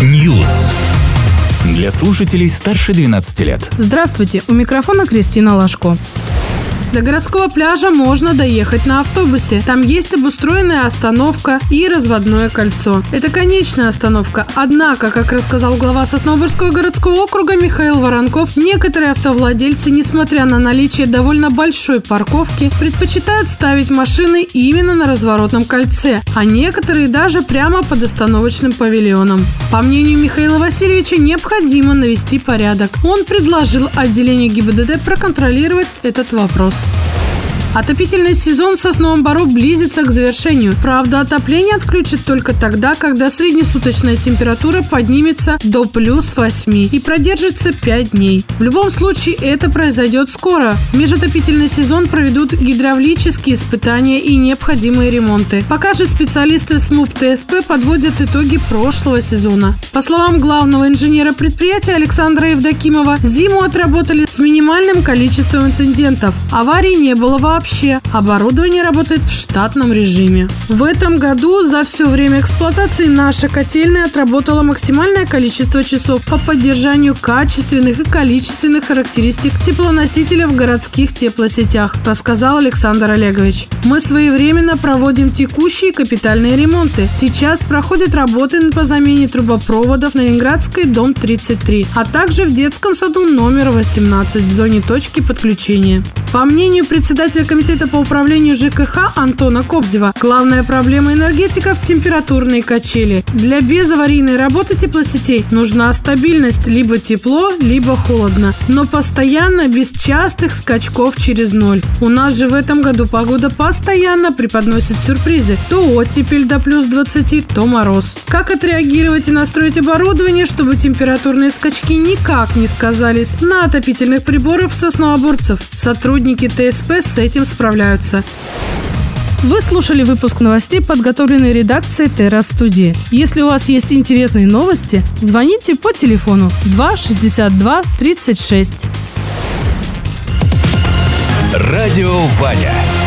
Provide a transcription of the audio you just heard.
News. Для слушателей старше 12 лет. Здравствуйте, у микрофона Кристина Лашко. До городского пляжа можно доехать на автобусе. Там есть обустроенная остановка и разводное кольцо. Это конечная остановка. Однако, как рассказал глава Сосновоборского городского округа Михаил Воронков, некоторые автовладельцы, несмотря на наличие довольно большой парковки, предпочитают ставить машины именно на разворотном кольце, а некоторые даже прямо под остановочным павильоном. По мнению Михаила Васильевича, необходимо навести порядок. Он предложил отделению ГИБДД проконтролировать этот вопрос. Отопительный сезон в Сосновом Бору близится к завершению. Правда, отопление отключат только тогда, когда среднесуточная температура поднимется до +8 и продержится 5 дней. В любом случае, это произойдет скоро. Межотопительный сезон проведут гидравлические испытания и необходимые ремонты. Пока же специалисты СМУП ТСП подводят итоги прошлого сезона. По словам главного инженера предприятия Александра Евдокимова, зиму отработали с минимальным количеством инцидентов. Аварий не было вообще. Оборудование работает в штатном режиме. В этом году за все время эксплуатации наша котельная отработала максимальное количество часов по поддержанию качественных и количественных характеристик теплоносителя в городских теплосетях, рассказал Александр Олегович. Мы своевременно проводим текущие капитальные ремонты. Сейчас проходят работы по замене трубопроводов на Ленинградской, дом 33, а также в детском саду номер 18 в зоне точки подключения. По мнению председателя комитета по управлению ЖКХ Антона Кобзева, главная проблема энергетиков – температурные качели. Для безаварийной работы теплосетей нужна стабильность – либо тепло, либо холодно, но постоянно без частых скачков через ноль. У нас же в этом году погода постоянно преподносит сюрпризы. То оттепель до +20, то мороз. Как отреагировать и настроить оборудование, чтобы температурные скачки никак не сказались на отопительных приборах сосновоборцев? Сотрудники ТСП с этим справляются. Вы слушали выпуск новостей, подготовленный редакцией Терра-студии. Если у вас есть интересные новости, звоните по телефону 2 62 36. Радио Ваня.